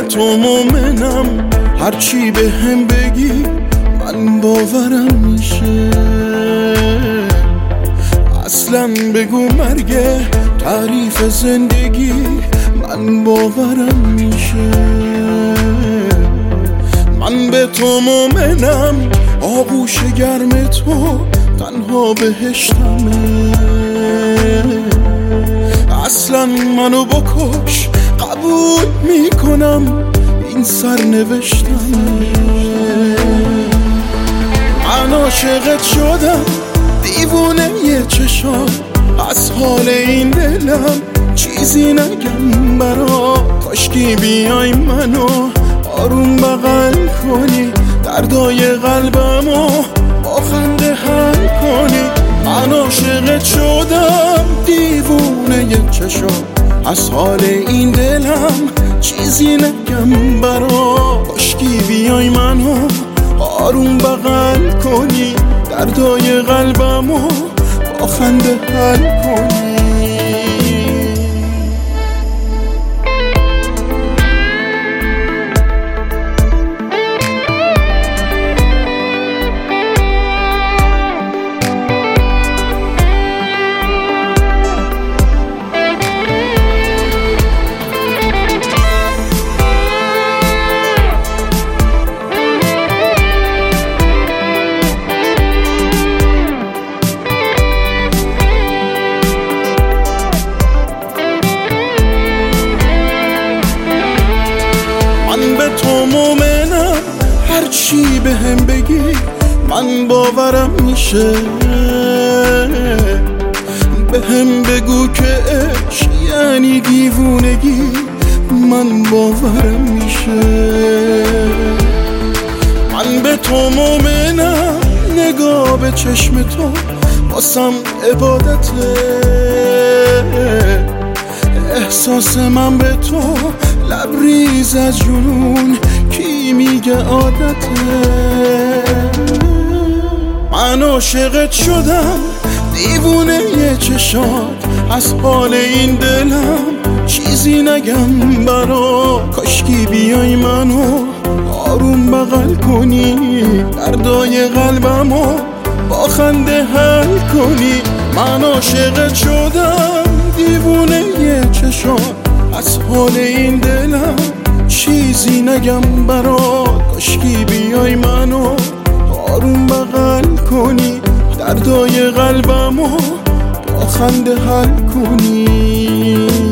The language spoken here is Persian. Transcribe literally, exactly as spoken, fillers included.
تو مومنم، هرچی به هم بگی من باورم میشه. اصلا بگو مرگه تعریف زندگی من باورم میشه. من به تو مومنم، آغوش گرم تو تنها بهشتمه. اصلا منو بکش قبول میکنم، این سرنوشتمه. من عاشقت شدم دیوونه یه چشام، از حال این دلم چیزی نگم برا. کاشکی بیای منو آروم بغل کنی، دردای قلبمو با خنده حل کنی. من عاشقت شدم دیوونه یه چشام، از حال این دلم چیزی نگم برا. کاشکی بیای منو آروم بغل کنی، دردای قلبمو با خنده حل کنی. تو مومنم، هرچی به هم بگی من باورم میشه. به هم بگو که عشق یعنی دیوونگی من باورم میشه. من به تو مومنم، نگاه به چشم تو واسم عبادته. احساس من به تو لبریز از جنون، کی میگه عادته. من عاشقت شدم دیوونه یه چشات، از حال این دلم چیزی نگم برا. کاشکی بیای منو آروم بغل کنی، دردای قلبمو با خنده حل کنی. من عاشقت شدم دیوونه یه چشات، از حال این دلم چیزی نگم برات. کاشکی بیای منو آروم بغل کنی، دردای قلبمو با خنده حل کنی.